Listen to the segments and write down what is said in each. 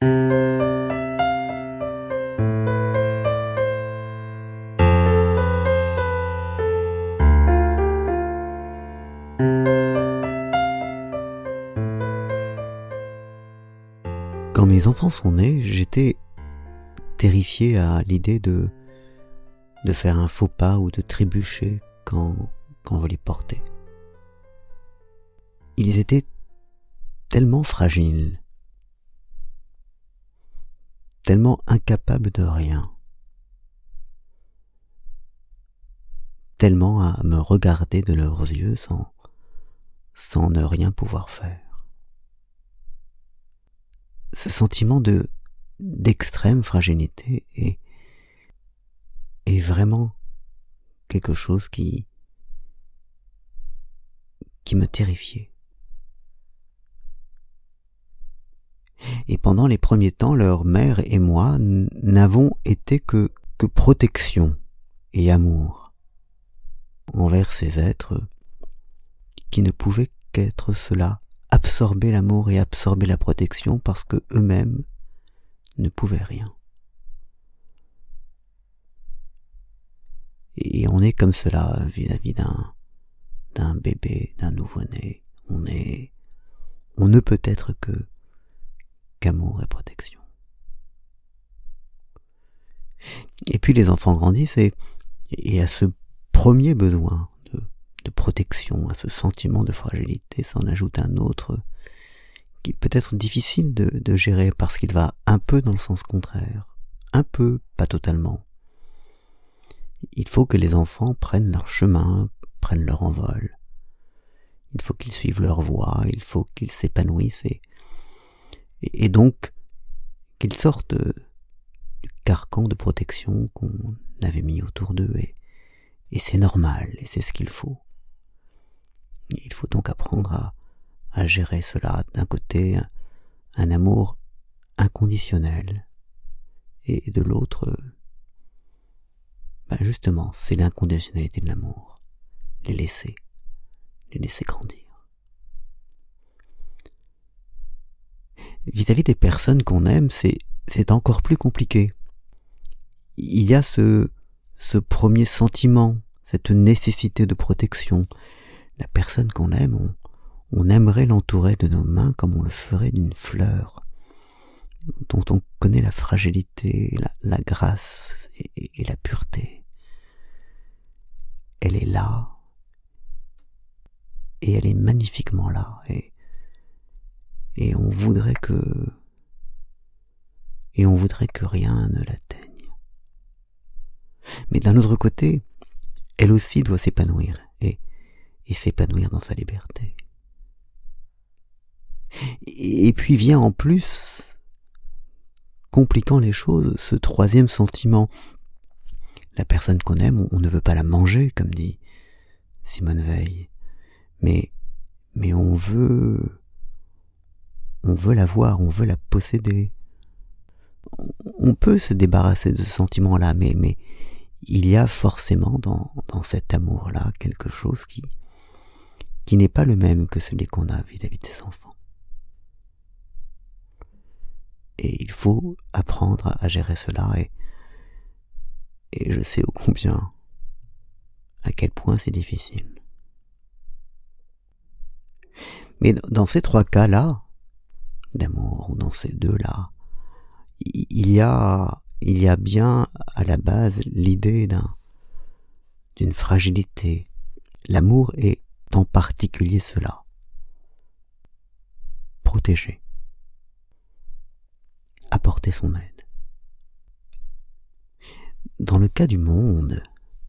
Quand mes enfants sont nés, j'étais terrifié à l'idée de faire un faux pas ou de trébucher quand je les portais. Ils étaient tellement fragiles, tellement incapables de rien, tellement à me regarder de leurs yeux sans ne rien pouvoir faire. Ce sentiment d'extrême fragilité est vraiment quelque chose qui me terrifiait. Et pendant les premiers temps, leur mère et moi n'avons été que protection et amour envers ces êtres qui ne pouvaient qu'être cela, absorber l'amour et absorber la protection parce que eux-mêmes ne pouvaient rien. Et on est comme cela vis-à-vis d'un bébé, d'un nouveau-né. On ne peut être qu'amour et protection. Et puis les enfants grandissent et à ce premier besoin de protection, à ce sentiment de fragilité s'en ajoute un autre qui peut être difficile de gérer parce qu'il va un peu dans le sens contraire, un peu, pas totalement. Il faut que les enfants prennent leur chemin, prennent leur envol. Il faut qu'ils suivent leur voie, il faut qu'ils s'épanouissent et donc qu'ils sortent du carcan de protection qu'on avait mis autour d'eux et c'est normal et c'est ce qu'il faut. Il faut donc apprendre à gérer cela. D'un côté, un amour inconditionnel et de l'autre, justement, c'est l'inconditionnalité de l'amour. Les laisser grandir. Vis-à-vis des personnes qu'on aime, c'est encore plus compliqué. Il y a ce premier sentiment, cette nécessité de protection. La personne qu'on aime, on aimerait l'entourer de nos mains comme on le ferait d'une fleur, dont on connaît la fragilité, la grâce et la pureté. Elle est là, et elle est magnifiquement là, et on voudrait que rien ne l'atteigne. Mais d'un autre côté, elle aussi doit s'épanouir, et s'épanouir dans sa liberté. Et puis vient en plus, compliquant les choses, ce troisième sentiment. La personne qu'on aime, on ne veut pas la manger, comme dit Simone Veil, mais on veut la voir, on veut la posséder. On peut se débarrasser de ce sentiment-là, mais il y a forcément dans cet amour-là quelque chose qui n'est pas le même que celui qu'on a vis-à-vis de ses enfants. Et il faut apprendre à gérer cela et je sais à quel point c'est difficile. Mais dans ces trois cas-là, d'amour, ou dans ces deux-là, il y a bien à la base l'idée d'une fragilité. L'amour est en particulier cela. Protéger. Apporter son aide. Dans le cas du monde,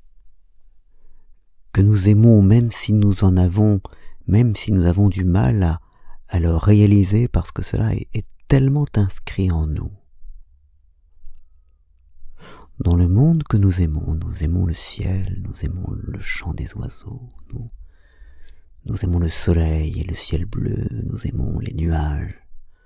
que nous aimons même si nous avons du mal à le réaliser parce que cela est tellement inscrit en nous. Dans le monde que nous aimons le ciel, nous aimons le chant des oiseaux, nous aimons le soleil et le ciel bleu, nous aimons les nuages,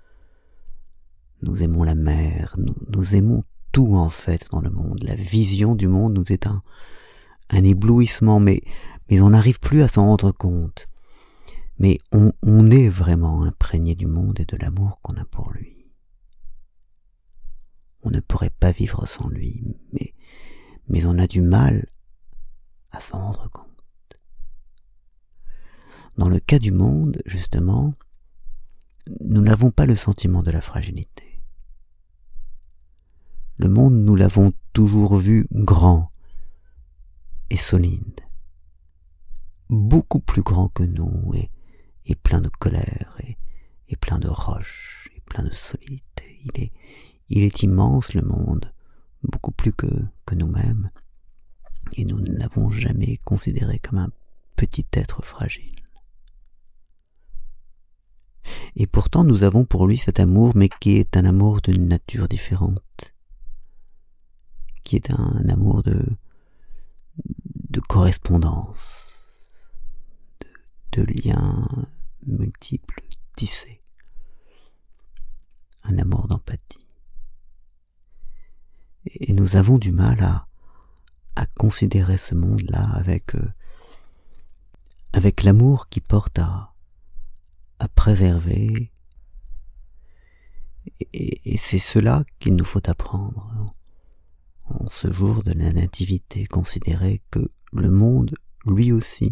nous aimons la mer, nous aimons tout en fait dans le monde. La vision du monde nous est un éblouissement, mais on n'arrive plus à s'en rendre compte. Mais on est vraiment imprégné du monde et de l'amour qu'on a pour lui. pas vivre sans lui, mais on a du mal à s'en rendre compte. Dans le cas du monde, justement, nous n'avons pas le sentiment de la fragilité. Le monde, nous l'avons toujours vu grand et solide, beaucoup plus grand que nous, et plein de colère, et plein de roches, et plein de solidité. Il est immense, le monde, beaucoup plus que nous-mêmes, et nous ne l'avons jamais considéré comme un petit être fragile. Et pourtant nous avons pour lui cet amour, mais qui est un amour d'une nature différente, qui est un amour de correspondance, de liens multiples tissés, un amour d'empathie. Et nous avons du mal à considérer ce monde-là avec l'amour qui porte à préserver, et c'est cela qu'il nous faut apprendre en ce jour de la nativité, considérer que le monde, lui aussi,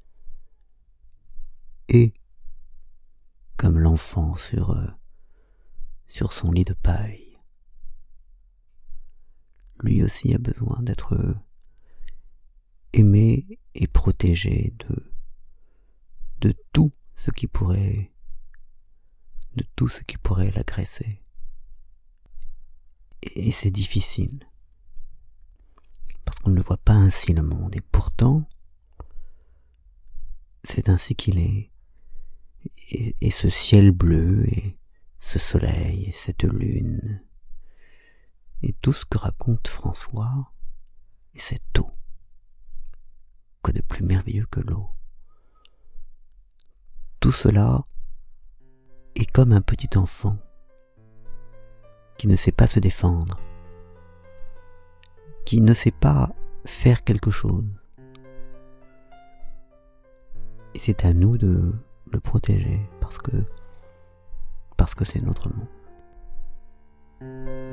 est comme l'enfant sur son lit de paille. Lui aussi a besoin d'être aimé et protégé de tout ce qui pourrait l'agresser. Et c'est difficile, parce qu'on ne voit pas ainsi le monde, et pourtant c'est ainsi qu'il est. Et ce ciel bleu, et ce soleil, et cette lune, et tout ce que raconte François, et cette eau, quoi de plus merveilleux que l'eau. Tout cela est comme un petit enfant qui ne sait pas se défendre, qui ne sait pas faire quelque chose. Et c'est à nous de le protéger, parce que c'est notre monde.